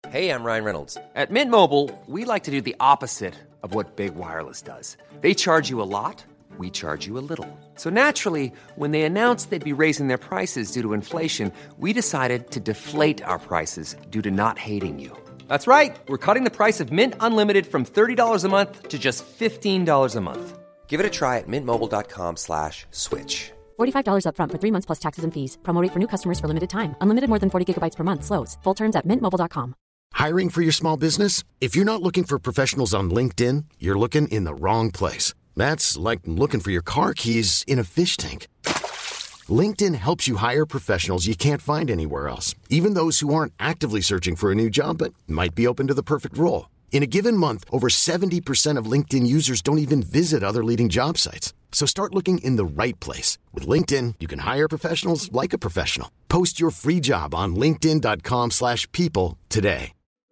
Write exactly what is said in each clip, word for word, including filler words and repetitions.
Hey, I'm Ryan Reynolds. At Mint Mobile, we like to do the opposite of what Big Wireless does. They charge you a lot, we charge you a little. So naturally, when they announced they'd be raising their prices due to inflation, we decided to deflate our prices due to not hating you. That's right. We're cutting the price of Mint Unlimited from thirty dollars a month to just fifteen dollars a month. Give it a try at mintmobile.com slash switch. forty-five dollars up front for three months plus taxes and fees. Promo rate for new customers for limited time. Unlimited more than forty gigabytes per month. Slows full terms at mint mobile dot com. Hiring for your small business? If you're not looking for professionals on LinkedIn, you're looking in the wrong place. That's like looking for your car keys in a fish tank. LinkedIn helps you hire professionals you can't find anywhere else, even those who aren't actively searching for a new job but might be open to the perfect role. In a given month, over seventy percent of LinkedIn users don't even visit other leading job sites. So start looking in the right place. With LinkedIn, you can hire professionals like a professional. Post your free job on linkedin.com slash people today.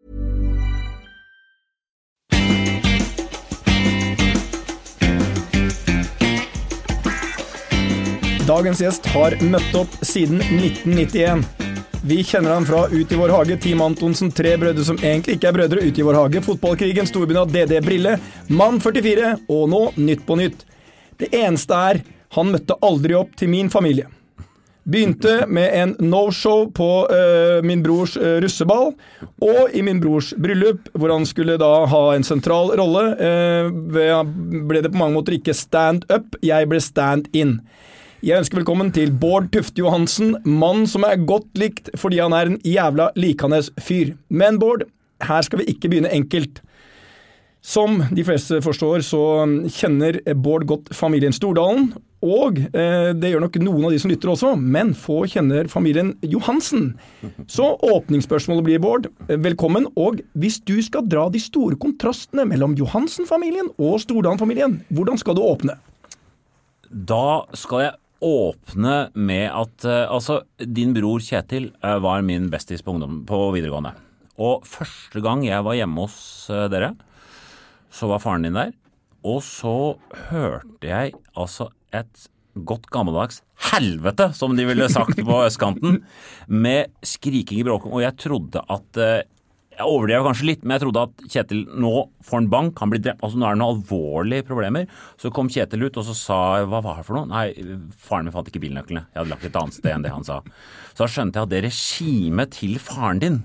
Dagens gjest har møtt opp siden nitten nittien. Vi kjenner han fra Ut i vår hage, Team Antonsen, tre brødre som egentlig ikke er brødre, Ut i vår hage, fotballkrigen, storbyen av D D Brille, Mann førtifire, og nå Nytt på Nytt. Det eneste er, han møtte aldri opp til min familie. Begynte med en no-show på uh, min brors uh, russeball, og i min brors bryllup, hvor han skulle da ha en sentral rolle, uh, ble det på mange måter ikke stand-up, jeg ble stand-in. Jeg ønsker velkommen til Bård Tufte Johansen, mann som er godt likt fordi han er en jævla likandes fyr. Men Bård, her skal vi ikke begynne enkelt. Som de fleste forstår, så kjenner Bård godt familien Stordalen, og eh, det gjør nok noen av de som lytter også, men få kjenner familien Johansen. Så åpningsspørsmålet blir, Bård, velkommen, og hvis du skal dra de store kontrastene mellom Johansen-familien og Stordalen-familien, hvordan skal du åpne? Da skal jeg åpne med at uh, altså, din bror Kjetil uh, var min bestis på ungdom på videregående. Og første gang jeg var hjemme hos uh, dere, så var faren din der. Og så hørte jeg altså et godt gammeldags helvete, som de ville sagt på østkanten, med skriking i bråken. Og jeg trodde at uh, jeg overdrev kanskje litt, men jeg trodde at Kjetil nå får en bank, han blir drept, altså nå er det noen alvorlige problemer. Så kom Kjetil ut og så sa, hva var det for noe? Nei, faren min fant ikke bilnøklene. Jeg hadde lagt et annet sted enn det han sa. Så da skjønte jeg at det regimet til faren din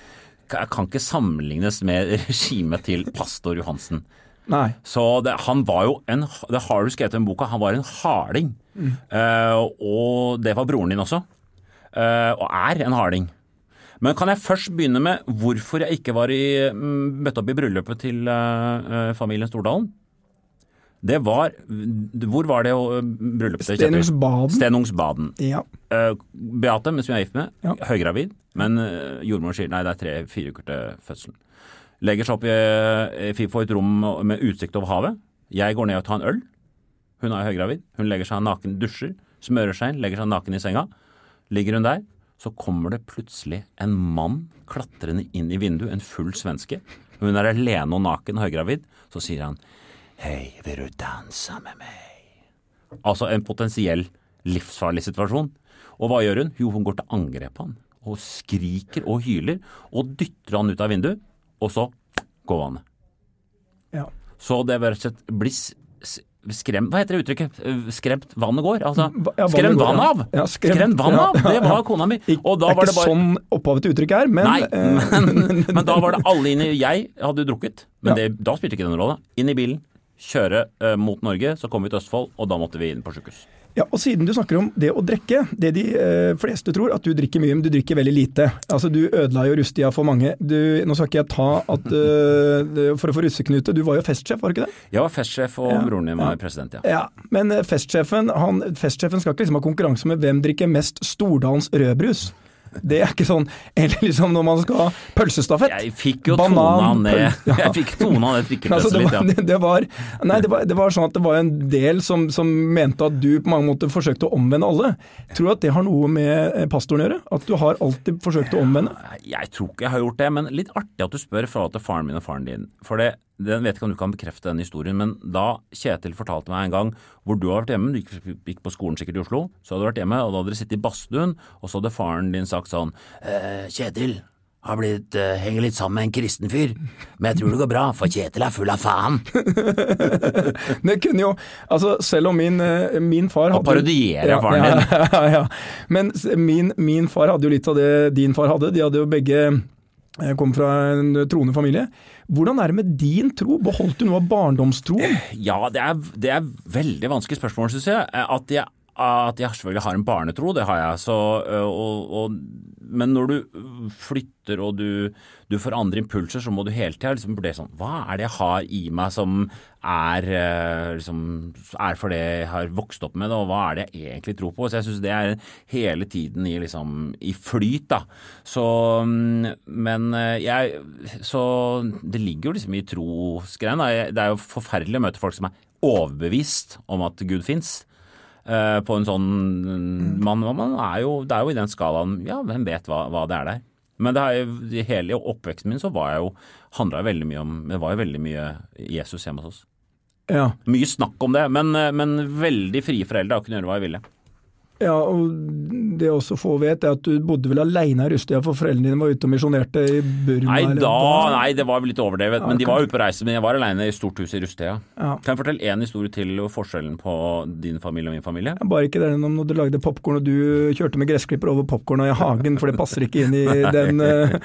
kan ikke sammenlignes med regimet til pastor Johansen. Nei. Så det, han var jo en, det har du skrevet i en boka, han var en harding. Mm. Uh, og det var broren din også. Uh, og er en harding. Men kan jeg først begynne med hvorfor jeg ikke var i, møtt opp i bryllupet til uh, familien Stordalen? Det var, hvor var det uh, bryllupet til Kjetil? Stenungsbaden. Stenungsbaden. Ja. Uh, Beate, som jeg er gift med, ja. Høygravid, men uh, jordmor sier, nei, det er tre-fire uker til fødselen. Legger seg opp i, i få et rom med utsikt over havet. Jeg går ned og tar en øl. Hun er høygravid. Hun legger seg naken, dusjer, smører seg inn, legger seg naken i senga. Ligger hun der, så kommer det plutselig en mann klatrende inn i vinduet, en full svenske. Hun er alene og naken og høygravid. Så sier han, hei, vil du danse med meg? Altså en potensiell livsfarlig situasjon. Og hva gjør hun? Jo, hun går til angrep på han, og skriker og hyler, og dytter han ut av vinduet, og så går han. Ja. Så det vil rett og slett bli skremt, hva heter det uttrykket? Skremt vannet går, altså. Ja, skremt vann av. Ja, skremt, skremt vann av, det var kona mi. Og da det er var det bare... ikke sånn opphavet til uttrykk her, men... Nei, men, men da var det alle inne, jeg hadde drukket, men ja. det, da spilte ikke den rolle. Inn i bilen, kjøre uh, mot Norge, så kom vi til Østfold, og da måtte vi inn på sykehus. Ja, og siden du snakker om det å drikke, det de eh, fleste tror at du drikker mye, men du drikker veldig lite. Altså, du ødela jo Rustia for mange. Du, nå skal ikke jeg ta at, uh, for å få russeknute, du var jo festsjef, var det ikke det? Jeg var festsjef, og ja, broren din var ja. president, ja. Ja, men festsjefen, han, festsjefen skal ikke liksom ha konkurranse med hvem drikker mest Stordalens rødbrus. Det er ikke sånn, eller liksom når man skal ha pølsestafett. Jeg fikk jo tona ned. Ja. Jeg fikk tona ned trikkepresset altså, litt, ja. Det, det, var, nei, det, var, det var sånn at det var en del som, som mente at du på mange måter forsøkte å omvende alle. Tror du at det har noe med pastoren å gjøre? At du har alltid forsøkt å omvende? Jeg tror ikke jeg har gjort det, men litt artig at du spør fra til faren min og faren din. For det, den vet ikke om du kan bekrefte den historien, men da Kjetil fortalte meg en gang hvor du har vært hjemme, du gikk, gikk på skolen sikkert i Oslo, så hadde du vært hjemme, og da hadde dere sittet i badstuen, og så hadde faren din sagt sånn, eh, Kjetil, har blitt, uh, henger litt sammen med en kristen fyr, men jeg tror det går bra, for Kjetil er full av faen. Det kunne jo, altså selv om min, min far hadde... Og parodiere ja, faren din. Ja, ja, ja. Men min, min far hadde jo litt av det din far hadde. De hadde jo begge kom fra en troende familie. Hvordan er det med din tro? Beholdt du noe av barndomstroen? Ja, det er, det er veldig vanskelig spørsmål, synes jeg. At jeg At jeg selvfølgelig har en barnetro, det har jeg. Så, og, og, men når du flytter og du, du får andre impulser, så må du hele tiden liksom vurdere sånn, hva er det jeg har i meg som er, liksom, er for det jeg har vokst opp med det, og hva er det jeg egentlig tror på? Så jeg synes det er hele tiden i, liksom, i flyt da. Så, men jeg, så det ligger jo liksom i trosgreien da. Det er jo forferdelig å møte folk som er overbevist om at Gud finnes. Uh, på en sånn man, man er jo, det er jo i den skalaen, ja, hvem vet hva, hva det er der. Men det er jo, i hele oppveksten min så var jeg jo, handlet jo veldig mye om, det var jo veldig mye Jesus hjemme hos oss. Ja. Mye snakk om det, men, men veldig frie foreldre å kunne gjøre hva jeg ville. Ja, og det også få vet er at du bodde vel alene i Rystia, for foreldrene dine var ute og misjonerte i Burma? Nei, eller da, hva? nei, det var vel litt overdrevet, ja, men de var ute på reise, men jeg var alene i stort hus i Rystia. Ja. Kan jeg fortelle en historie til og forskjellen på din familie og min familie? Ja, bare ikke det om når du lagde popcorn og du kjørte med gressklipper over popcorn i hagen, for det passer ikke inn i den...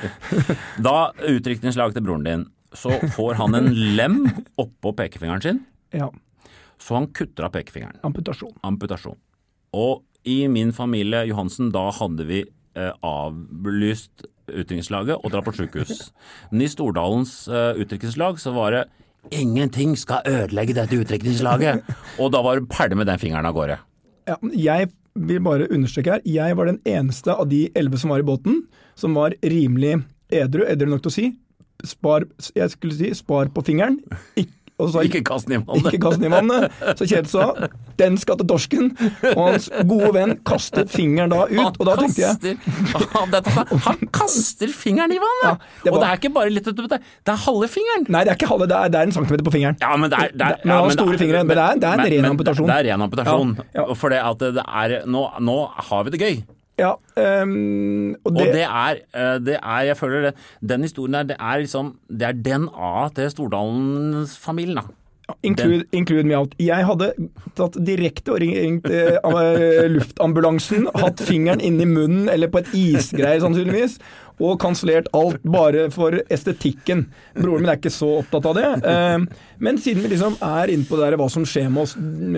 Da utdrikningslag til broren din, så får han en lem oppå pekefingeren sin, ja. Så han kutter av pekefingeren. Amputasjon. Amputasjon. Og i min familie, Johansen, da hadde vi eh, avlyst utdrikningslaget og dra på sykehus. Men i Stordalens eh, utdrikningslag så var det ingenting skal ødelegge dette utdrikningslaget. Og da var det ferdig med den fingeren av gårde. Ja, jeg vil bare understreke her, jeg var den eneste av de elleve som var i båten, som var rimelig edru, edru nok til å si, spar, jeg skulle si, spar på fingeren, ikke Og så sa, ikke kast den i vannet. Ikke kast den i vannet. Så Kjetil sa, den skal til torsken. Og hans gode venn kastet fingeren da ut. Han og da tenkte kaster, jeg... Han kaster fingeren i vannet! Ja, det var, og det er ikke bare litt utover det, det er halve fingeren. Nei, det er ikke halve, det er, det er en centimeter på fingeren. Ja, men det er... Det er men han har store fingre, men det er, det er en men, ren amputasjon. Det er ren amputasjon. Ja, ja. For det at det er... Nå, nå har vi det gøy. Ja, um, og, det, og det er, det er, jeg føler det, den historien der, det er liksom, det er D N A til Stordalens familien da. Include, include me out. Jeg hadde tatt direkte og ringt eh, luftambulansen, hatt fingeren inn i munnen, eller på et isgreie sannsynligvis, og kansellert alt bare for estetikken. Broren min er ikke så opptatt av det. Eh, men siden vi liksom er inne på det der, hva som skjer med oss,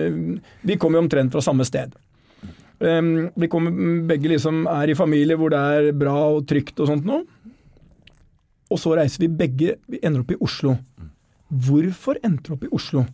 vi kommer jo omtrent fra samme sted. Um, vi kommer, begge liksom er i familie hvor det er bra og trygt og sånt nå. Og så reiser vi begge, vi ender opp i Oslo. Hvorfor endte du opp i Oslo?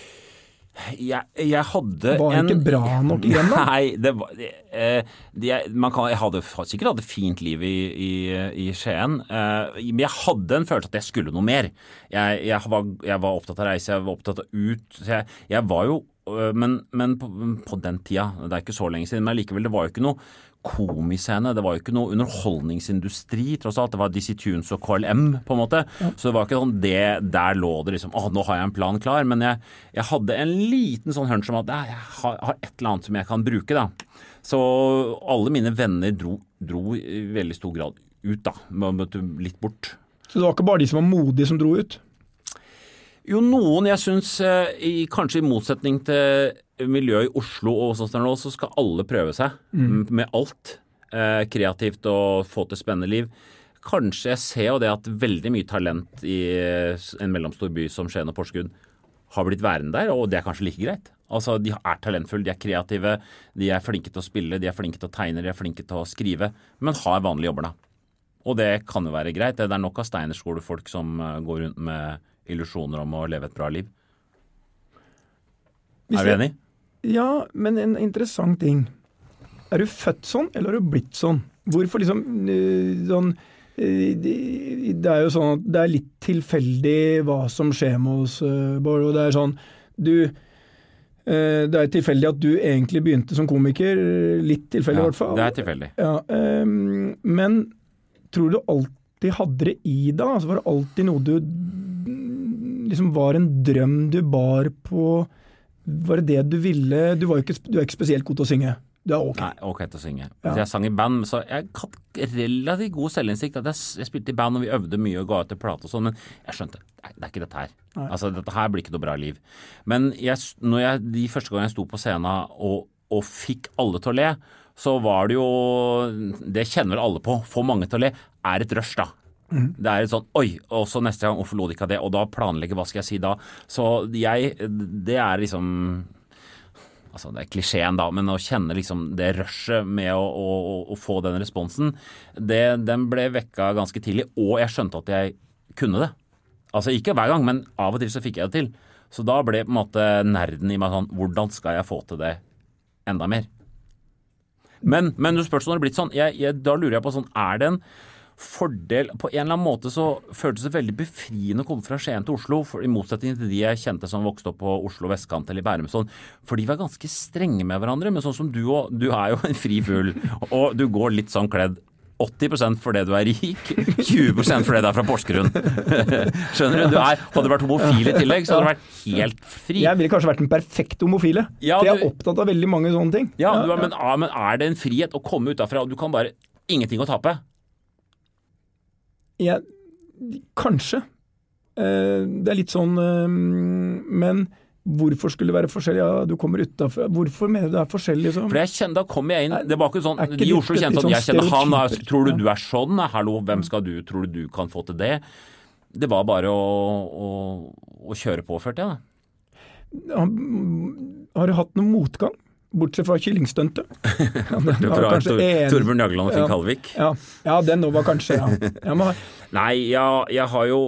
Jeg, jeg hadde var en... Var ikke bra nok igjen da? Nei, det var... Eh, det, man kan, jeg hadde sikkert hatt et fint liv i, i, i Skien, eh, men jeg hadde en følelse at jeg skulle noe mer. Jeg, jeg, var, jeg var opptatt av reise, jeg var opptatt av ut, så jeg, jeg var jo Men, men på, på den tida, det er ikke så lenge siden, men likevel, det var jo ikke noe komiscene, det var jo ikke noe underholdningsindustri, tross alt, det var Dizzie Tunes og K L M, på en måte, ja. Så det var ikke sånn, det, der lå det liksom, åh, nå har jeg en plan klar, men jeg, jeg hadde en liten sånn hunch om at jeg har, har et eller annet som jeg kan bruke, da. Så alle mine venner dro, dro i veldig stor grad ut, da, møtte litt bort. Så det var ikke bare de som var modige som dro ut? Jo, noen, jeg synes, i, kanskje i motsetning til miljøet i Oslo og sånn nå, så skal alle prøve seg mm. med alt eh, kreativt og få til spennende liv. Kanskje jeg ser jo det at veldig mye talent i en mellomstor by som Skien og Porsgrunn har blitt værende der, og det er kanskje like greit. Altså, de er talentfulle, de er kreative, de er flinke til å spille, de er flinke til å tegne, de er flinke til å skrive, men har vanlige jobber da. Og det kan jo være greit. Det er nok av steinerskolefolk som går rundt med illusjoner om å leve et bra liv. Hvis er vi enige? Ja, men en interessant ting. Er du født sånn, eller har du blitt sånn? Hvorfor liksom sånn, det er jo sånn at det er litt tilfeldig hva som skjer med oss, Bård, og det er sånn, du, det er tilfeldig at du egentlig begynte som komiker, litt tilfeldig ja, i hvert fall. Det er tilfeldig. Ja, men tror du alltid hadde det i deg? Altså var det alltid noe du liksom var en drøm du bar på? Var det det du ville? Du var jo ikke, du er ikke spesielt god til å synge. Du er ok. Nei, ok til å synge. Ja. Jeg sang i band, så jeg hadde relativt god selvinnsikt. At jeg, jeg spilte i band, og vi øvde mye og ga ut til plate og sånn, men jeg skjønte, nei, det er ikke dette her. Nei. Altså, dette her blir ikke noe bra liv. Men jeg, når jeg, de første gang jeg sto på scenen og, og fikk alle til å le, så var det jo, det kjenner alle på, få mange til å le, er et rush da. Mm. Det er et sånn, oi, og så neste gang, hvorfor lo de ikke av det? Og da planlegger, hva skal jeg si da? Så jeg, det er liksom, altså det er klisjeen da, men å kjenne liksom det rushet med å, å, å få den responsen, det, den ble vekka ganske tidlig, og jeg skjønte at jeg kunne det. Altså ikke hver gang, men av og til så fikk jeg det til. Så da ble på en måte nerden i meg sånn, hvordan skal jeg få til det enda mer? Men, men du spørs når det er blitt sånn, jeg, jeg, da lurer jeg på sånn, er det en fordel, på en eller annen måte så føltes det veldig befriende å komme fra Skien til Oslo, for, i motsetning til de jeg kjente som vokste opp på Oslo Vestkant eller i Bærum, sånn, for de var ganske strenge med hverandre, men sånn som du og, du er jo en fri fugl, og du går litt sånn kledd, åtti prosent fordi du er rik, tjue prosent fordi du er fra Porsgrunn. Skjønner du? Du er, hadde du vært homofil i tillegg, så hadde du vært helt fri. Jeg ville kanskje vært en perfekt homofile, ja, for jeg er opptatt av veldig mange sånne ting. Ja, du er, men, men er det en frihet å komme utenfra, og du kan bare ingenting å tape? Ja, kanskje. Det er litt sånn, men hvorfor skulle det være forskjellig? Ja, du kommer utenfor. Hvorfor mener du det er forskjellig? Så? For jeg kjenner, da kommer jeg inn, det var ikke sånn, ikke i Oslo kjente sånn, jeg kjenner han, er, tror du ja. du er sånn? Hallo, hvem skal du, tror du du kan få til det? Det var bare å, å, å kjøre på, følte jeg da. Har du hatt noen motgang? Bortsett fra kyllingstøntet. Ja, fra Torbjørn Jagland og Finn Kalvik. Ja, ja, den var kanskje, ja. Jeg må... Nei, jeg, jeg har jo...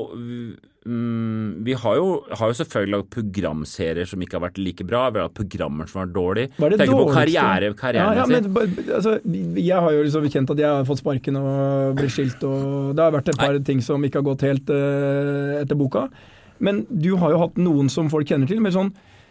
Mm, vi har jo, har jo selvfølgelig laget programserier som ikke har vært like bra. Vi har hatt programmer som har vært dårlige. Var det Tenker på karriere, karrieren ja, ja, men, altså, jeg har jo liksom kjent at jeg har fått sparken og blitt skilt, og det har vært et par Nei. ting som ikke har gått helt uh, etter boka. Men du har jo hatt noen som folk kjenner til, men sånn,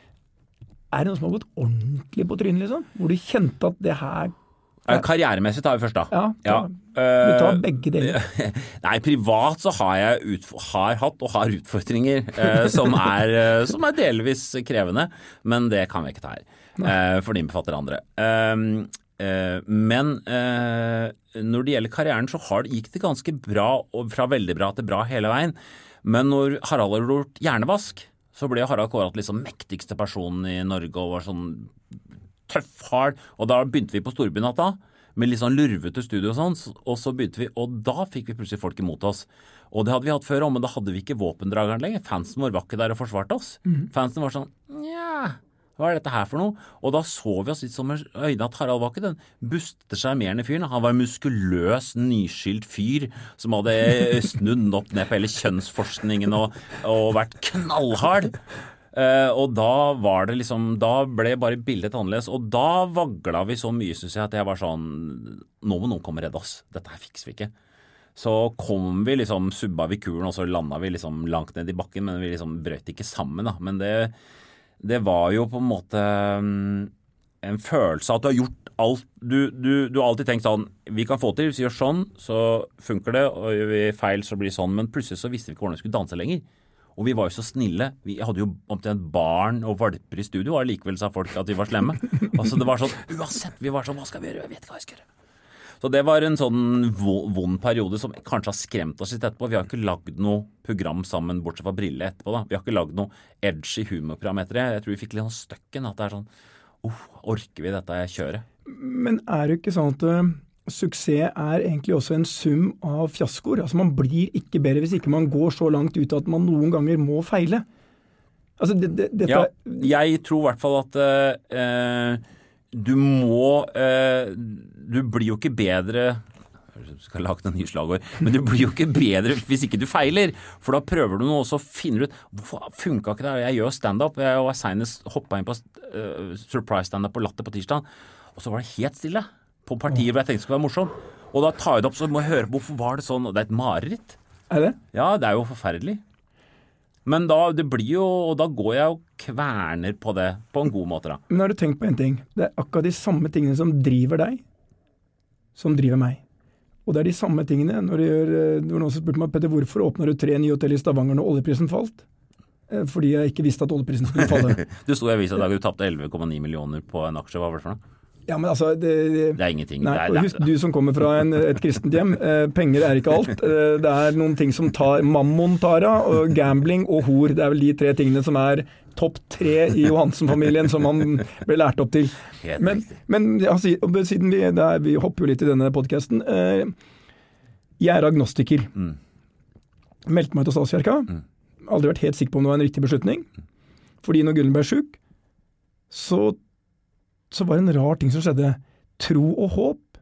er det noen som har gått ordentlig på trynet, liksom? Hvor du kjente at det her... Ja. Karrieremessig tar vi først da. Ja, ja. Vi tar begge deler. Nei, privat så har jeg ut, har hatt og har utfordringer eh, som, er, eh, som er delvis krevende, men det kan vi ikke ta her, eh, for de befatter andre. Eh, eh, men eh, når det gjelder karrieren så har det, gikk det ganske bra, og fra veldig bra til bra hele veien. Men når Harald har gjort hjernevask, så ble Harald kåret liksom mektigste personen i Norge og var sånn tøff, hard, og da begynte vi på Storbynatta med litt sånn lurvete studio og sånn, og så begynte vi, og da fikk vi plutselig folk imot oss. Og det hadde vi hatt før, men da hadde vi ikke våpendrageren lenger. Fansen vår var ikke der og forsvarte oss. Mm. Fansen var sånn, ja, hva er dette her for noe? Og da så vi oss litt som øynene at Harald var ikke den buste charmerende fyren. Han var en muskuløs, nyskilt fyr som hadde snudd opp ned på hele kjønnsforskningen og, og vært knallhard. Uh, og da var det liksom, da ble bare bildet annerledes, og da vagla vi så mye, synes jeg, at jeg var sånn, nå må noen komme og redde oss, dette her fikser vi ikke. Så kom vi liksom, subba vi kuren, og så landet vi liksom langt ned i bakken, men vi liksom brøt ikke sammen da, men det, det var jo på en måte um, en følelse at du har gjort alt, du, du, du har alltid tenkt sånn, vi kan få til, hvis vi gjør sånn, så funker det, og gjør vi feil, så blir det sånn, men plutselig så visste vi ikke hvordan vi skulle danse lenger. Og vi var jo så snille. Vi hadde jo omtrent barn og valper i studio, og likevel sa folk at vi var slemme. Altså det var sånn, uansett, vi var sånn, hva skal vi gjøre? Jeg vet ikke hva jeg skal gjøre. Så det var en sånn vond periode som kanskje har skremt oss litt etterpå. Vi har ikke lagd noe program sammen, bortsett fra Brille etterpå da. Vi har ikke lagd noe edgy humorprogram etter det. Jeg tror vi fikk litt sånn støkken, at det er sånn, oh, orker vi dette kjøret? Men er det ikke sånn at... Uh... Suksess er egentlig også en sum av fiaskoer. Altså man blir ikke bedre hvis ikke man går så langt ut at man noen ganger må feile. Altså det, det, dette... Ja, jeg tror i hvert fall at eh, du må, eh, du blir jo ikke bedre, jeg skal lage noen nye slagord, men du blir jo ikke bedre hvis ikke du feiler, for da prøver du noe, og så finner du ut, hvorfor funket ikke det? Jeg gjør stand-up, jeg var senest hoppet inn på uh, surprise stand-up på Latter på tirsdag, og så var det helt stille. På partier hvor jeg tenkte det skulle være morsom. Og da tar jeg det opp, så må jeg høre hvorfor var det sånn. Og det er et mareritt. Er det? Ja, det er jo forferdelig. Men da, det blir jo, og da går jeg og kverner på det, på en god måte da. Men har du tenkt på en ting? Det er akkurat de samme tingene som driver deg, som driver meg. Og det er de samme tingene, når du gjør, det var noen som spurte meg, Petter, hvorfor åpner du tre nye hotell i Stavanger når oljeprisen falt? Fordi jeg ikke visste at oljeprisen skulle falle. Du stod i avisen i dag, du tappte elleve komma ni millioner på en aksje, hva var det for noe? Ja, men altså... Det, det, det er ingenting. Nei, det er, og husk, du som kommer fra en, et kristent hjem, eh, penger er ikke alt. Eh, det er noen ting som tar mammon tar av, og gambling og hor. Det er vel de tre tingene som er topp tre i Johansen-familien som man ble lært opp til. Men, men ja, siden vi, er, vi hopper jo litt i denne podcasten, eh, jeg er agnostiker. Mm. Meldte meg til Statskirka. Mm. Aldri vært helt sikker på om det var en riktig beslutning. Fordi når Gullen ble syk, så, så var det en rar ting som skjedde. Tro og håp,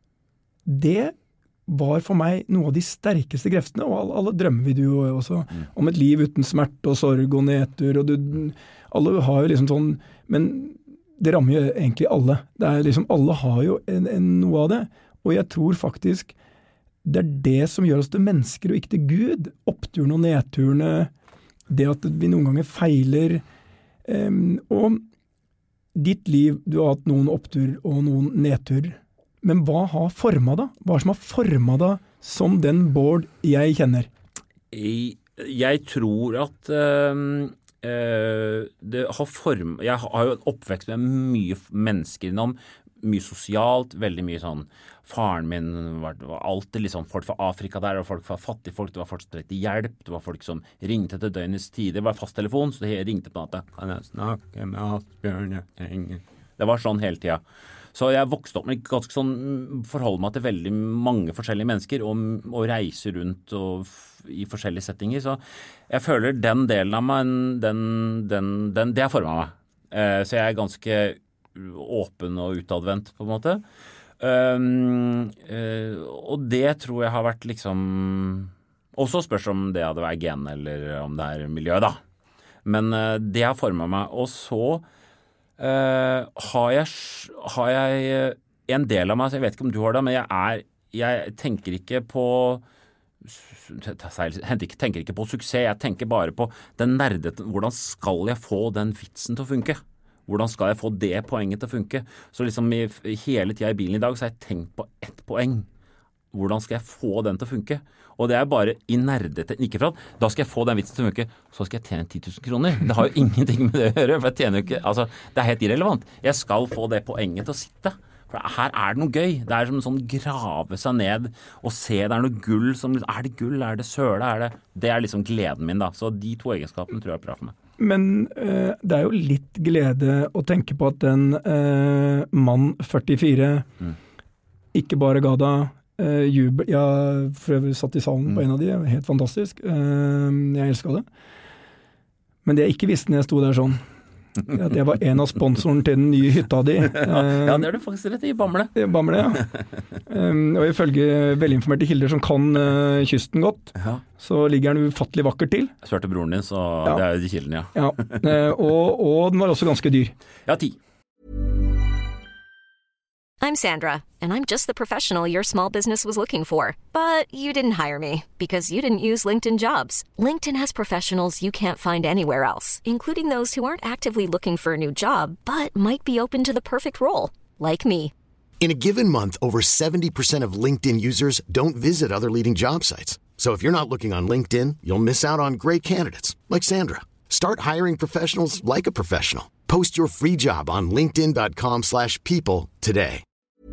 det var for meg noe av de sterkeste kreftene, og alle, alle drømmer vi jo også, mm. om et liv uten smerte og sorg og nedtur, og du, alle har jo liksom sånn, men det rammer jo egentlig alle. Det er liksom, alle har jo en, en, noe av det, og jeg tror faktisk det er det som gjør oss til mennesker og ikke til Gud. Oppturene og nedturene, det at vi noen ganger feiler, um, og ditt liv, du har hatt noen opptur og noen nedtur, men hva har formet da? Hva som har formet da som den Bård jeg kjenner? Jeg, jeg tror at uh, uh, det har form... Jeg har jo en oppvekst med mye mennesker innom, mye sosialt, veldig mye sånn. Faren min var, var alltid liksom folk fra Afrika der, og folk fra fattige folk, det var folk som trengte hjelp, det var folk som ringte til døgnets tid, det var fasttelefon, så det ringte på natta. Kan jeg snakke med Asbjørn? Det var sånn hele tiden. Så jeg vokste opp med ganske sånn, forholder meg til veldig mange forskjellige mennesker, og, og reiser rundt og, i forskjellige settinger, så jeg føler den delen av meg, den, den, den, det har formet meg. Uh, så jeg er ganske åpen og utadvendt på en måte. Um, uh, og det tror jeg har vært liksom, også spørs om det hadde vært gen eller om det er miljø da. Men uh, det har formet meg, og så Uh, har, jeg, har jeg en del av meg, så jeg vet ikke om du har det, men jeg, er, jeg tenker ikke på jeg tenker ikke på suksess, jeg tenker bare på den nerdete, hvordan skal jeg få den vitsen til å funke? Hvordan skal jeg få det poenget til å funke? Så liksom i, hele tiden i bilen i dag så har jeg tenkt på ett poeng. Hvordan skal jeg få den til å funke? Og det er bare i nerdete, ikke for at da skal jeg få den vitsen til å funke, så skal jeg tjene ti tusen kroner. Det har jo ingenting med det å gjøre, for jeg tjener jo ikke, altså, det er helt irrelevant. Jeg skal få det poenget til å sitte, for her er det noe gøy. Det er som en sånn grave seg ned og se, det er noe gull, som, er det gull, er det søle, er det, det er liksom gleden min da. Så de to egenskapene tror jeg er bra for meg. Men uh, det er jo litt glede å tenke på at den uh, mann førtifire mm. ikke bare ga deg Uh, jubel. Jeg for øvrig satt i salen mm. på en av de, helt fantastisk. Uh, jeg elsket det. Men det jeg ikke visste når jeg sto der sånn, at jeg var en av sponsoren til den nye hytta di. Uh, ja, det er du faktisk rett i Bamble. Bamble, ja. Um, og ifølge velinformerte kilder som kan uh, kysten godt, ja. Så ligger den ufattelig vakker til. Jeg svørte broren din, så ja. Det er jo de kildene, ja. ja. Uh, og, og den var også ganske dyr. Ja, ti. I'm Sandra, and I'm just the professional your small business was looking for. But you didn't hire me because you didn't use LinkedIn Jobs. LinkedIn has professionals you can't find anywhere else, including those who aren't actively looking for a new job, but might be open to the perfect role, like me. In a given month, over seventy percent of LinkedIn users don't visit other leading job sites. So if you're not looking on LinkedIn, you'll miss out on great candidates, like Sandra. Start hiring professionals like a professional. Post your free job on linkedin.com slash people today.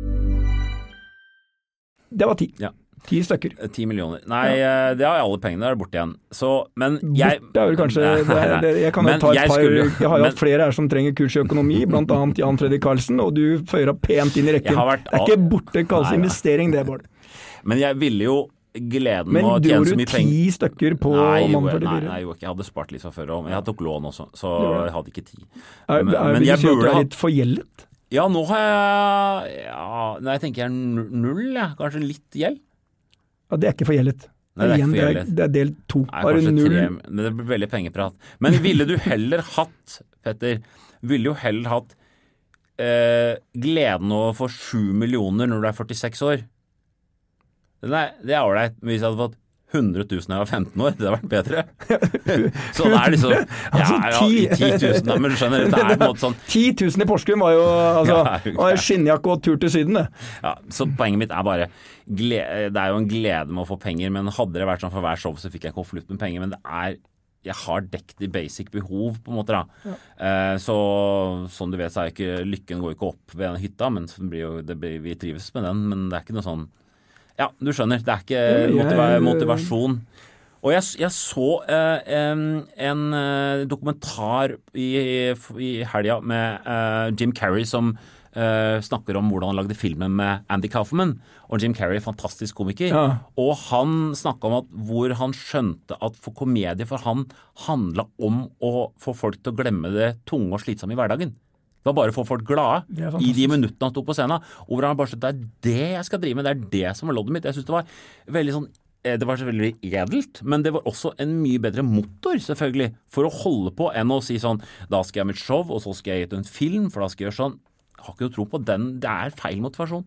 Det var ti. Ja. Ti stykker. Ti millioner. Nei, ja. Det har jeg alle pengene der borte igjen. Så, men jeg... Borte er vel kanskje... Det er, det, jeg kan jo ta et jeg par... Skulle, jeg har jo men, hatt flere her som trenger kurs i økonomi, blant annet Jan Fredrik Karlsen, og du føyer opp pent inn i rekken. Vært, det er ikke borte, kalles investering det, Bård. Men jeg ville jo gleden men, å tjene så mye penger. Men du gjorde ti stykker på nei, mann for det nei, nei, jeg, jeg hadde spart litt fra før, men jeg tok lån også, så jeg hadde ikke ti. Er, men, er, men jeg burde ha... Du er litt forgjeldet? Ja, nå har jeg... Ja, nei, jeg tenker jeg er null, ja. Kanskje litt gjeld. Ja, det er ikke forgjeldet. Nei, det er ikke forgjeldet. Det er del to. Nei, kanskje null. Tre, men det blir veldig pengeprat. Men ville du heller hatt, Petter, ville jo heller hatt eh, gleden å få sju millioner når du er førtiseks år? Nei, det er ålreit, men hvis jeg hadde fått hundre tusen når jeg var femten år, det hadde vært bedre. Så det er liksom, ja, ja, i ti tusen, da, men du skjønner, det er på en måte sånn. ti tusen i Porsgrunn var jo, altså, ja, skinnjakke og tur til syden, det. Ja, så poenget mitt er bare, det er jo en glede med å få penger, men hadde det vært sånn for hver show, så fikk jeg konvolutt med penger, men det er jeg har dekket de basic behov på en måte da. Ja. Eh, så som du vet så er ikke, lykken går ikke opp ved en hytta, men det blir jo, det blir, vi trives med den, men det er ikke noe sånn, ja, du skjønner, det er ikke motiva- motivasjon. Og jeg, jeg så eh, en, en eh, dokumentar i, i helga med eh, Jim Carrey som Uh, snakker om hvordan han lagde filmen med Andy Kaufman, og Jim Carrey, fantastisk komiker, ja. Og han snakket om at hvor han skjønte at for komedie for han handlet om å få folk til å glemme det tunge og slitsomme i hverdagen. Det var bare å få folk glade i de minuttene han stod på scenen, og hvor han bare skjønte, det er det jeg skal drive med, det er det som var loddet mitt. Jeg synes det var veldig sånn, det var selvfølgelig edelt, men det var også en mye bedre motor, selvfølgelig, for å holde på enn å si sånn, da skal jeg ha mitt show, og så skal jeg gi ut en film, for da skal jeg gjøre sånn. Jeg har ikke noe tro på den, det er feil motivasjon.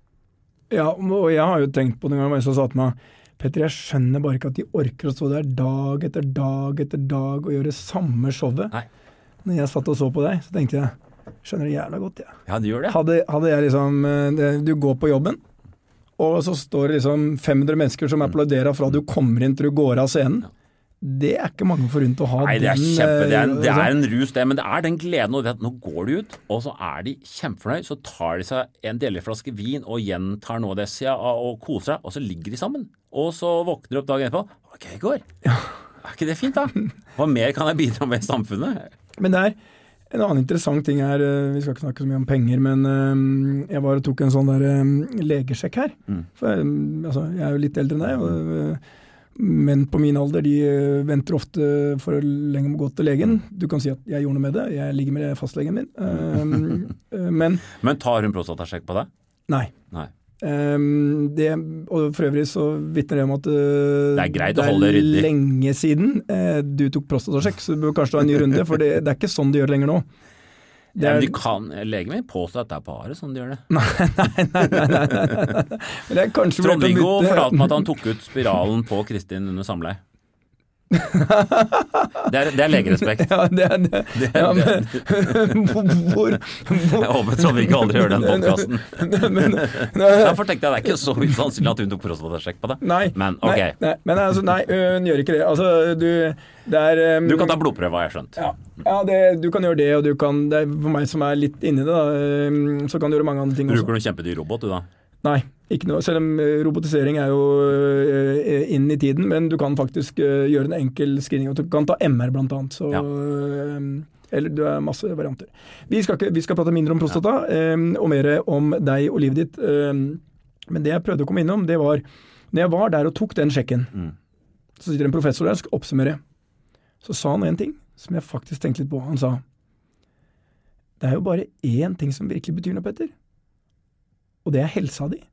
Ja, og jeg har jo tenkt på den gangen jeg sa til meg, Petter, jeg skjønner bare ikke at de orker å stå der dag etter dag etter dag og gjøre samme showet. Nei. Når jeg satt og så på deg, så tenkte jeg, skjønner det jævla godt, ja. Ja, det gjør det. Hadde, hadde jeg liksom, du går på jobben, og så står det liksom fem hundre mennesker som applauderer fra du kommer inn til du går av scenen. Ja. Det er ikke mange forunt å ha. Nei, det er den, kjempe, det er, en, det er en rus det, men det er den gleden, og nå går de ut, og så er de kjempefornøyd, så tar de seg en deleflaske vin, og gjentar noe av det siden, og koser seg, og så ligger de sammen, og så våkner de opp dagen etterpå, ok, i går, ja. Er ikke det fint da? Hva mer kan jeg bidra med i samfunnet? Men det er en annen interessant ting her, vi skal ikke snakke så mye om penger, men jeg var og tok en sånn der legesjekk her, mm. for altså, jeg er jo litt eldre enn deg, og men på min alder, de venter ofte for lenge om å gå til legen. Du kan si at jeg gjorde noe med det, jeg ligger med fastlegen min. Um, men, men tar hun prostatasjekk på det? Nei. Nei. Um, det, og for øvrig så vittner det om at uh, det er greit å holde ryddig. Det er lenge siden uh, du tok prostatasjekk, så du bør kanskje ta en ny runde, for det, det er ikke sånn de gjør lenger nå. Det er, ja, men de kan, legen min påstå at det er bare sånn de gjør det. Nei, nei, nei, nei, nei, nei. Det er kanskje Trond-Viggo fortalte meg at han tok ut spiralen på Kristin under samleie. Det er, det er legerespekt. Ja, det er det. det, er, ja, men, hvor, hvor, jeg håper Trond-Viggo aldri hører den podcasten. Men, derfor tenkte jeg det er ikke så usannsynlig at hun tok prostatasjekk på det. Nei, men, okay. nei, nei, men altså, nei, hun gjør ikke det. Altså, du, det er, um, du kan ta blodprøve, har jeg skjønt. Ja, ja det, du kan gjøre det, og du kan, det er for meg som er litt inni det, da, um, så kan du gjøre mange andre ting også. Bruker du kjempedyr robot, du da? Nei, ikke noe. Selv om robotisering er jo uh, inn i tiden, men du kan faktisk uh, gjøre en enkel screening, og du kan ta M R blant annet, så... Ja. Uh, eller det er masse varianter. Vi skal, ikke, vi skal prate mindre om prostata, ja. um, og mer om deg og livet ditt. Um, men det jeg prøvde å komme innom, det var, når jeg var der og tok den sjekken, mm. så sitter en professor der og skal oppsummere. Så sa han en ting som jeg faktisk tenkte litt på. Han sa, det er jo bare én ting som virkelig betyr noe, Petter. Og det er helsa di.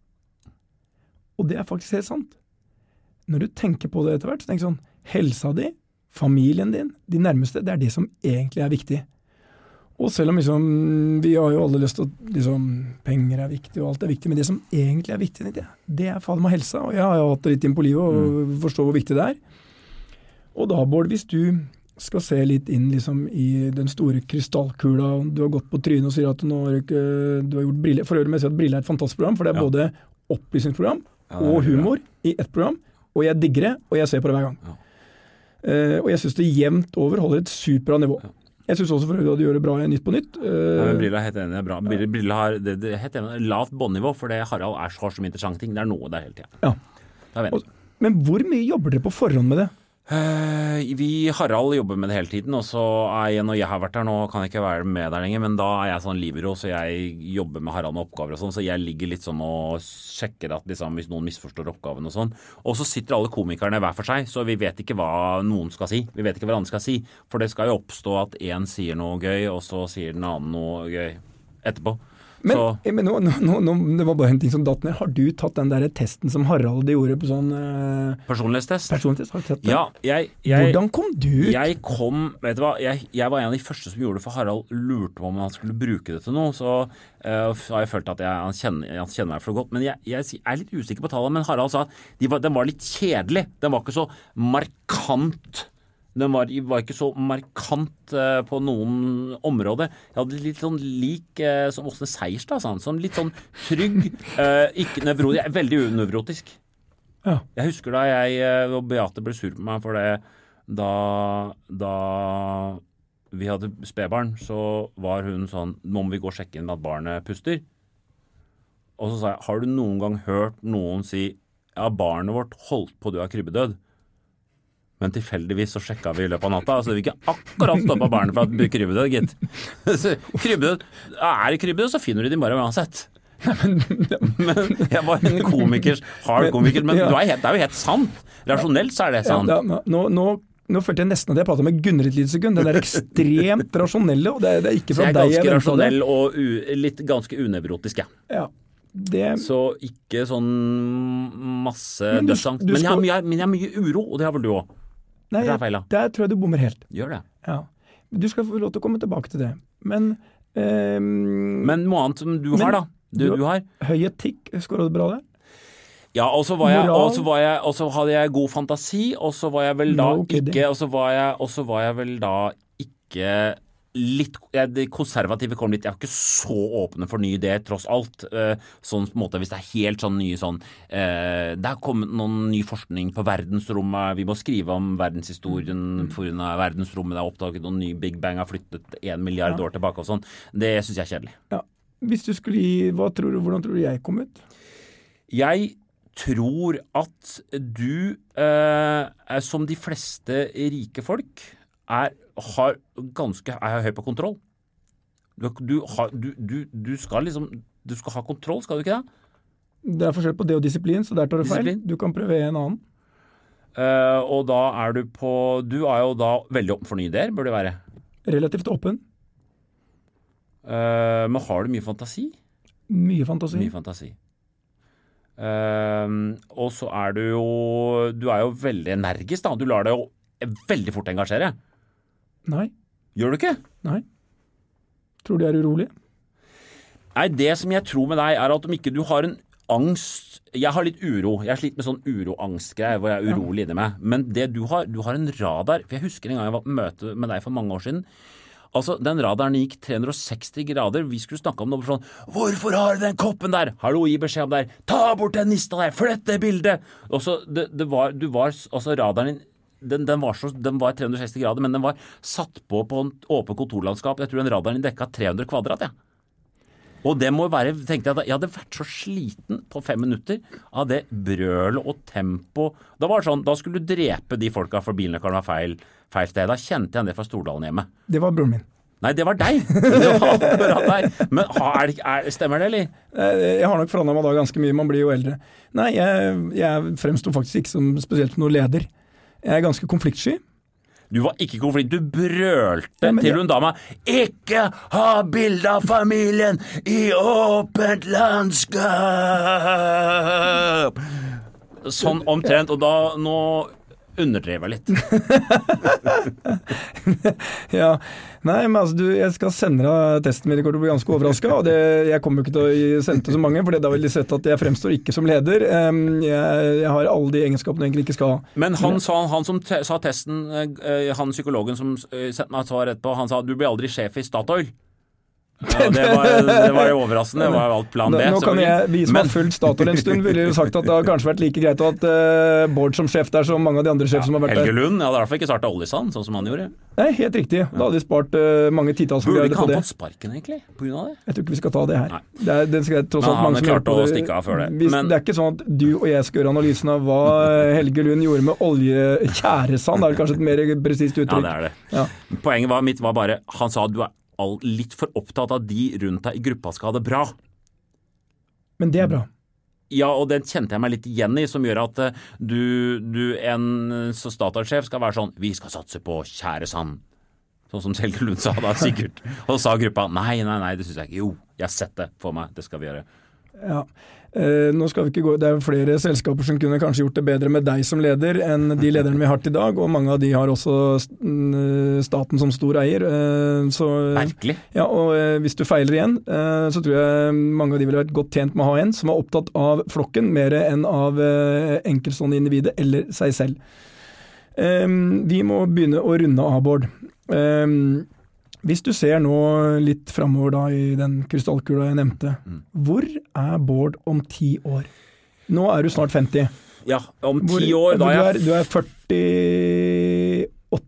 Og det er faktisk helt sant. Når du tenker på det etter hvert, så tenker du sånn, helsa di, familien din, de nærmeste, det er det som egentlig er viktig. Og selv om liksom, vi har jo alle lyst til at liksom, penger er viktig og alt er viktig, men det som egentlig er viktig, det, det er fader meg helsa. Og jeg har jo hatt det litt inn på livet og mm. forstår hvor viktig det er. Og da, Bård, hvis du skal se litt inn liksom, i den store krystallkula, og du har gått på trynet og sier at nå har du, ikke, du har gjort Brille. For øvrig med å si at Brille er et fantastisk program, for det er ja. både opplysningsprogram ja, og humor i ett program, og jeg digger det, og jeg ser på det hver gang. Ja. Uh, og jeg synes det jevnt over holder et superbra nivå. Ja. Jeg synes også for øvrig at du gjør det bra i Nytt på Nytt. Uh, ja, men Brille er helt enig, det er bra. Brille, Brille har det, det er helt enig, lavt båndnivå, for det Harald er, har så mye interessante ting. Det er noe der hele tiden. Ja. Og, men hvor mye jobber dere på forhånd med det? Uh, vi, Harald jobber med det hele tiden, og så er jeg, når jeg har vært der nå, kan jeg ikke være med der lenger, men da er jeg sånn livero, så jeg jobber med Harald med oppgaver og sånn, så jeg ligger litt sånn og sjekker at liksom, hvis noen misforstår oppgaven og sånn. Og så sitter alle komikerne hver for seg, så vi vet ikke hva noen skal si. Vi vet ikke hva andre skal si, for det skal jo oppstå at en sier noe gøy, og så sier den annen noe gøy etterpå. Men, men nå, nå, nå, det var bare en ting som datt ned. Har du tatt den der testen som Harald gjorde på sånn... Uh, Personlighetstest? Personlighetstest, har du tatt den? Ja, jeg, jeg... Hvordan kom du ut? Jeg kom, vet du hva, jeg, jeg var en av de første som gjorde det, for Harald lurte på om han skulle bruke det til noe, så, uh, så har jeg følt at jeg, han, kjenner, han kjenner meg for godt. Men jeg, jeg er litt usikker på tallet, men Harald sa at de var, den var litt kjedelig. Den var ikke så markant. Den var, var ikke så markant uh, på noen områder. Jeg hadde litt sånn lik uh, som Åsne Seierstad, sånn, som litt sånn trygg, uh, ikke nevrotisk, veldig unevrotisk. Ja. Jeg husker da jeg uh, og Beate ble sur på meg for det da, da vi hadde spedbarn, så var hun sånn, nå må vi gå og sjekke inn at barnet puster. Og så sa jeg, har du noen gang hørt noen si, ja, barnet vårt holdt på å dø av krybbedød, men tilfeldigvis så sjekket vi i løpet av natta, så vi ikke akkurat stoppet barnet fra at det blir krybbedød, gitt. krybbedød, er det krybbedød, så finner du de bare uansett. men jeg var en komikers, hard komiker, men ja. du er helt, det er jo helt sant. Rasjonelt så er det sant. Ja, ja, nå, nå, nå følte jeg nesten at jeg pratet med Gunnar et lite sekund. Den er ekstremt rasjonelle, og det er, det er ikke fra deg. Det er ganske rasjonell og u, litt ganske unevrotisk, ja. Ja. Det... Så ikke sånn masse dødsangst. Men, skal... men, men jeg har mye uro, og det har vel du også. Nei, jeg, der tror jeg du bommer helt. Gjør det. Ja. Du skal få lov til å komme tilbake til det. Men um... Men noe annet som du men, har da. Du, du, du har høy etikk, skåret du bra der? Ja, og så var jeg, og så var jeg, og så hadde jeg god fantasi, og så var jeg vel da no ikke, og så var jeg, og så var jeg vel da ikke litt, jeg, det konservative kom litt, jeg er ikke så åpne for nye ideer, tross alt, uh, sånn på en måte, hvis det er helt sånn nye sånn, uh, det har kommet noen ny forskning på verdensrommet, vi må skrive om verdenshistorien, mm. for grunn av verdensrommet, det er oppdaget noen ny Big Bang har flyttet en milliard ja. år tilbake og sånn, det synes jeg er kjedelig. Ja, hvis du skulle gi, hva tror du, hvordan tror du jeg kom ut? Jeg tror at du, uh, som de fleste rike folk, er, har ganske, er høy på kontroll. Du, du, har, du, du, du skal liksom, du skal ha kontroll, skal du ikke det? Det er forskjell på det og disiplin, så der tar du feil. Du kan prøve en annen. Uh, og da er du på, du er jo da veldig åpen for nye ideer, bør det være? Relativt åpen. Uh, men har du mye fantasi? Mye fantasi. Mye fantasi. Uh, og så er du jo, du er jo veldig energisk da, du lar deg jo veldig fort engasjere. Nei. Gjør du ikke? Nei. Tror du jeg er urolig? Nei, det som jeg tror med deg er at om ikke du har en angst, jeg har litt uro, jeg sliter med sånn uro-angstgreier hvor jeg er urolig inni meg, men det du har, du har en radar, for jeg husker en gang jeg var på møte med deg for mange år siden, altså den radaren gikk tre hundre og seksti grader, vi skulle snakke om noe sånn, hvorfor har du den koppen der? Hallo, gi beskjed om der, ta bort den nista der, flytt det bildet! Og så, det, det var, du var, altså radaren din, Den, den, var så, den var tre hundre og seksti grader, men den var satt på på en åpen kontorlandskap. Jeg tror den radaren dekket tre hundre kvadrat, ja. Og det må være, tenkte jeg, at jeg hadde vært så sliten på fem minutter av det brølet og tempo. Da var det sånn, da skulle du drepe de folka for bilnøkkelen var feil, feil sted. Da kjente jeg det fra Stordalen hjemme. Det var broren min. Nei, det var deg. Det var akkurat deg. Men er, er, stemmer det, eller? Jeg har nok forandret meg da ganske mye, man blir jo eldre. Nei, jeg, jeg fremstod faktisk ikke som spesielt noen leder. Jeg er ganske konfliktsky. Du var ikke konflikt, du brølte ja, til jeg... hun dama. Ikke ha bilde av familien i åpent landskap! Sånn omtrent, og da, nå underdrev jeg litt. Ja, nei, men altså, du, jeg skal sende deg testen min, det kommer til å bli ganske overrasket, og det, jeg kommer ikke til å sende til så mange, for da vil de sett at jeg fremstår ikke som leder. Um, jeg, jeg har alle de egenskapene jeg egentlig ikke skal ha. Men han, sa, han som te, sa testen, uh, han psykologen som uh, sendte meg et svar etterpå, han sa, du blir aldri sjef i Statoil. Ja, det, var, det var jo overraskende, det var jo alt plan B. Nå, nå kan jeg, vi som men... har fulgt Statoil en stund, ville jo sagt at det har kanskje vært like greit å ha et uh, Bård som sjef der som mange av de andre sjef ja, som har vært Helge der. Lund, jeg hadde i hvert fall ikke startet oljesand, sånn som han gjorde. Nei, helt riktig. Da hadde de spart uh, mange titalls milliarder på det. Burde ikke han fått sparken egentlig, på grunn av det? Jeg tror ikke vi skal ta det her. Det er, det skal, tross alt men, mange som klarte å stikke av før det. Hvis, men... Det er ikke sånn at du og jeg skal gjøre analysen av hva Helge Lund gjorde med oljetjæresand, det er kanskje et mer presist uttrykk. Ja, det er det. Ja. Poenget var, mitt var bare, han sa at du er litt for opptatt av de rundt deg i gruppa skal ha det bra. Men det er bra. Ja, og den kjente jeg meg litt igjen i, som gjør at du, du en Statoil-sjef skal være sånn, vi skal satse på tjæresand. Sånn som Helge Lund sa da, sikkert. Og så sa gruppa, nei, nei, nei, det synes jeg ikke. Jo, jeg har sett det for meg, det skal vi gjøre. Ja, eh, nå skal vi ikke gå, det er flere selskaper som kunne kanskje gjort det bedre med deg som leder enn de lederne vi har hatt i dag, og mange av de har også staten som stor eier. Eh, så, Virkelig? Ja, og eh, hvis du feiler igjen, eh, så tror jeg mange av de ville vært godt tjent med å ha en som er opptatt av flokken mer enn av eh, enkeltstående individet eller seg selv. Eh, vi må begynne å runde av, Bård. Eh, Hvis du ser nå litt fremover da i den krystallkula jeg nevnte, mm. hvor er Bård om ti år? Nå er du snart femti. Ja, om ti år da du er jeg... Du er førti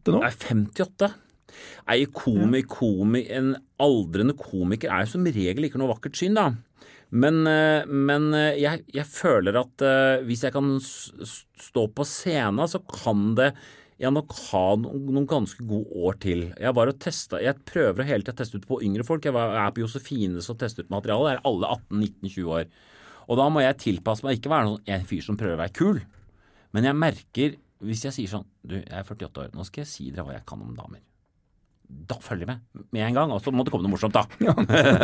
femtiåtte nå? Nei, femtiåtte. Nei, komik, komik, en aldrende komiker er jo som regel ikke noe vakkert syn da. Men, men jeg, jeg føler at uh, hvis jeg kan stå på scenen, så kan det jeg nok ha noen, noen ganske gode år til. Jeg var og testet, jeg prøver hele tiden å teste ut på yngre folk. Jeg var, er på Josefines og teste ut materiale. Det er alle atten, nitten, tjue år. Og da må jeg tilpasse meg, ikke være en fyr som prøver å være kul. Men jeg merker, hvis jeg sier sånn, du, jeg er førtiåtte år, nå skal jeg si dere hva jeg kan om damer. Da følger jeg med, med en gang, og så må det komme noe morsomt da. Ja.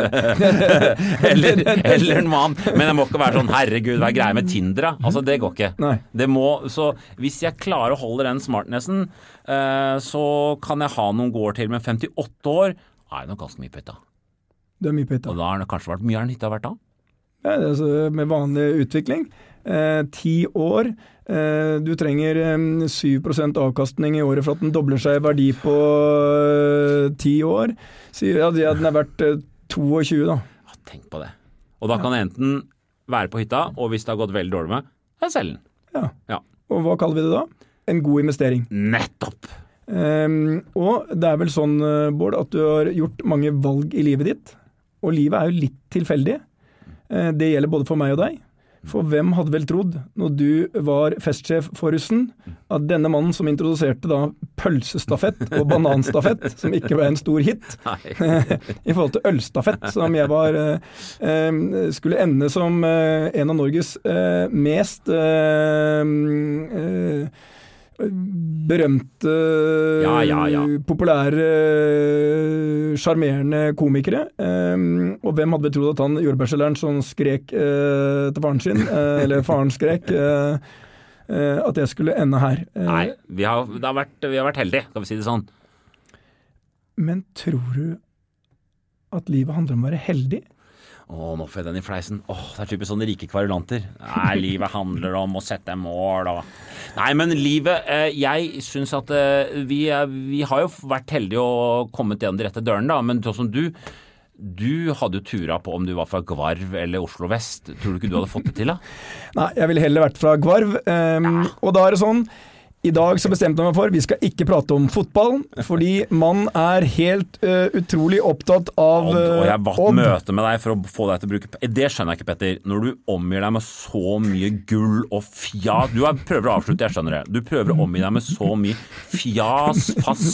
eller, eller en mann. Men det må ikke være sånn, herregud, hva er greia med Tinder da? Altså, det går ikke. Nei. Det må, så hvis jeg klarer å holde den smartnessen, eh, så kan jeg ha noen gård til, men femtiåtte år, er det nok ganske mye på hytta. Det er mye på hytta. Og da har det kanskje vært mye av den hytta vært da? Ja, det er altså med vanlig utvikling. Eh, ti år. Eh, du trenger eh, syv prosent avkastning i året for at den dobler seg i verdi på eh, ti år. Så ja, den er verdt eh, tjueto da. Ja, tenk på det. Og da kan det enten være på hytta, og hvis det har gått veldig dårlig med, så selge den. Ja. Ja. Og hva kaller vi det da? En god investering. Nettopp! Um, og det er vel sånn, Bård, at du har gjort mange valg i livet ditt. Og livet er jo litt tilfeldig. Uh, det gjelder både for meg og deg. For hvem hadde vel trodd, når du var festsjef for russen, at denne mannen som introduserte da pølsestafett og bananstafett, som ikke ble en stor hit, i forhold til ølstafett, som jeg var, eh, skulle ende som eh, en av Norges eh, mest eh, eh, berømte, ja, ja, ja. populære, charmerende komikere. Um, og hvem hadde vi trodd at han jordbærselgeren som skrek uh, til faren sin, uh, eller faren skrek, uh, uh, at jeg skulle ende her. Uh, Nei, vi har, det har vært, vi har vært heldige, kan vi si det sånn. Men tror du at livet handler om å være heldig? Åh, nå får jeg den i fleisen. Åh, det er typisk sånne rike kvarulanter. Nei, livet handler om å sette mål. Og... Nei, men livet, eh, jeg synes at eh, vi, eh, vi har jo vært heldige og kommet gjennom de rette dørene da, men sånn som du, du hadde jo tura på om du var fra Gvarv eller Oslo Vest. Tror du ikke du hadde fått det til da? Nei, jeg ville heller vært fra Gvarv, um, ja. Og da er det sånn, i dag så bestemte jeg meg for, vi skal ikke prate om fotball, fordi man er helt uh, utrolig opptatt av uh, Odd, og jeg har vært møte med deg for å få deg til å bruke... Det skjønner jeg ikke, Petter. Når du omgir deg med så mye gull og fjas... Du er, prøver å avslutte, jeg skjønner det. Du prøver å omgi deg med så mye fjas,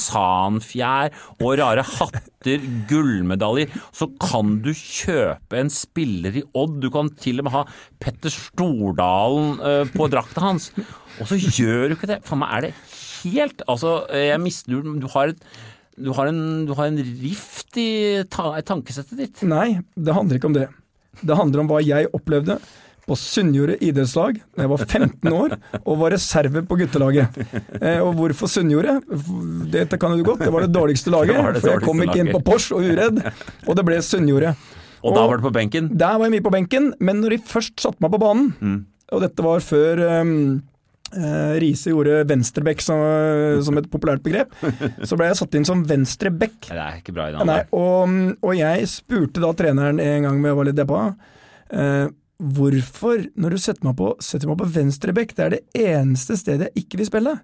fasanfjær og rare hatter, gullmedaljer. Så kan du kjøpe en spiller i Odd. Du kan til og med ha Petter Stordalen uh, på drakta hans. Og så gjør du ikke det. For meg er det helt... Altså, jeg mister... Du, du, har, et, du, har, en, du har en rift i ta, tankesettet ditt. Nei, det handler ikke om det. Det handler om hva jeg opplevde på Sunnjordet idrettslag da jeg var femten år og var reserve på guttelaget. Eh, og hvorfor Sunnjordet? Dette kan du godt. Det var det dårligste laget. Det det for jeg kom ikke inn på Porsche og uredd, og det ble Sunnjordet. Og, og da var du på benken? Der var jeg mye på benken, men når de først satte meg på banen, mm. og dette var før... Um, Uh, Riise gjorde venstrebekk som, som et populært begrep, så ble jeg satt inn som venstrebekk. Det er ikke bra i dag. Nei, og, og jeg spurte da treneren en gang med jeg var litt deppa, uh, hvorfor, når du setter meg på, setter meg på venstrebekk, det er det eneste stedet jeg ikke vil spille.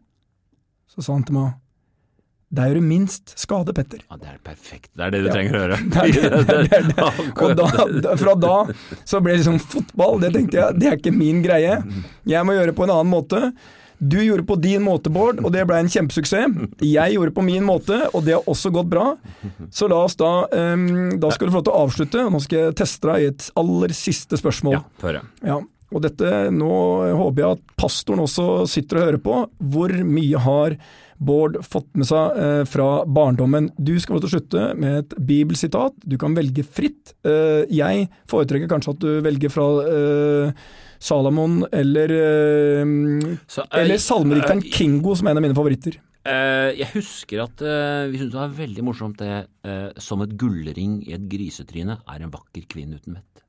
Så sa han til meg, det er jo det minst skade, Petter. Ja, det er perfekt. Det er det du ja. trenger å høre. Det er det, det, er det. Og da, da, fra da så ble det liksom fotball, det tenkte jeg, det er ikke min greie. Jeg må gjøre på en annen måte. Du gjorde på din måte, Bård, og det ble en kjempesuksess. Jeg gjorde på min måte, og det har også gått bra. Så la oss da, um, da skal du få lov til å avslutte, og nå skal jeg teste deg i et aller siste spørsmål. Ja, høre. Ja, og dette, nå håper jeg at pastoren også sitter og hører på, hvor mye har Bård fått med seg eh, fra barndommen. Du skal få til å slutte med et bibelsitat. Du kan velge fritt. Eh, jeg foretrekker kanskje at du velger fra eh, Salomon eller, eh, Så, uh, eller salmedikteren uh, Kingo, som er en av mine favoritter. Uh, jeg husker at uh, vi synes det var veldig morsomt det uh, som et gullring i et grisetryne er en vakker kvinne uten vett.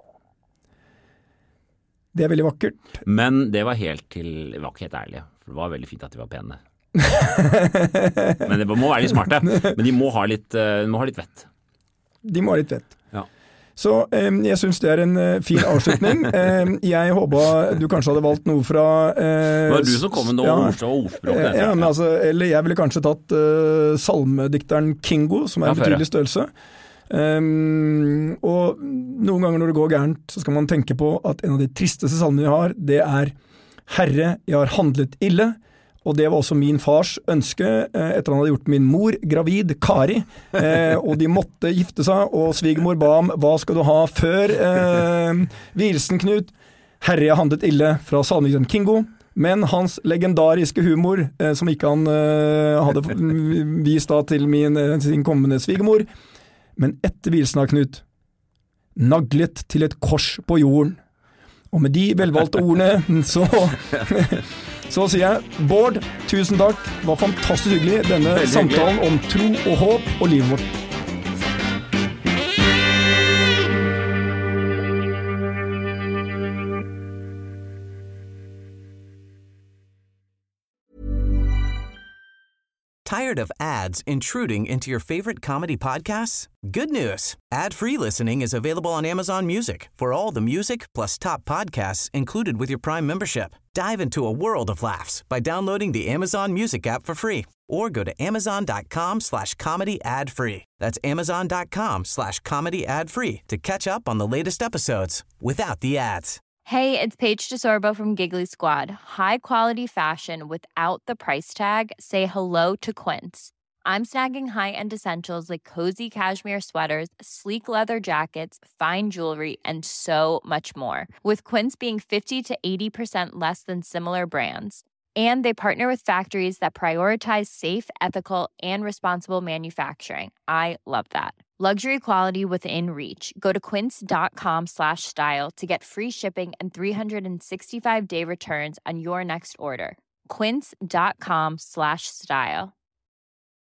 Det er veldig vakkert. Men det var helt til, det var ikke helt ærlig. For det var veldig fint at de var pene. Men det må være litt smarte. Men de må ha litt, de må ha litt vett. De må ha litt vett. Ja. Så eh, jeg synes det er en eh, fin avslutning. Eh, jeg håper du kanskje hadde valgt noe fra... Eh, det var du som kom med noe ja, ord og ordspråk. Eh, ja, men altså, eller jeg ville kanskje tatt eh, salmedikteren Kingo, som er en betydelig størrelse. Um, og noen ganger når det går gærent, så skal man tenke på at en av de tristeste salmene jeg har, det er Herre, jeg har handlet ille. Og det var også min fars ønske eh, etter han hadde gjort min mor gravid, Kari, eh, og de måtte gifte seg, og svigermor ba om, hva skal du ha før eh, vielsen, Knut? Herre, jeg har handlet ille, fra salmedikteren Kingo. Men hans legendariske humor, eh, som ikke han eh, hadde vist da til min, sin kommende svigermor, men etter vielsen av Knut, naglet til et kors på jorden. Og med de velvalgte ordene, så, så sier jeg, Bård, tusen takk, det var fantastisk hyggelig, denne Veldig samtalen hyggelig. Om tro og håp og livet vårt. Tired of ads intruding into your favorite comedy podcasts? Good news. Ad-free listening is available on Amazon Music for all the music plus top podcasts included with your Prime membership. Dive into a world of laughs by downloading the Amazon Music app for free or go to amazon.com slash comedy ad free. That's amazon.com slash comedy ad free to catch up on the latest episodes without the ads. Hey, it's Paige DeSorbo from Giggly Squad. High quality fashion without the price tag. Say hello to Quince. I'm snagging high-end essentials like cozy cashmere sweaters, sleek leather jackets, fine jewelry, and so much more. With Quince being fifty to eighty percent less than similar brands. And they partner with factories that prioritize safe, ethical, and responsible manufacturing. I love that. Luxury quality within reach. Go to quince.com slash style to get free shipping and three sixty-five day returns on your next order. Quince.com slash style.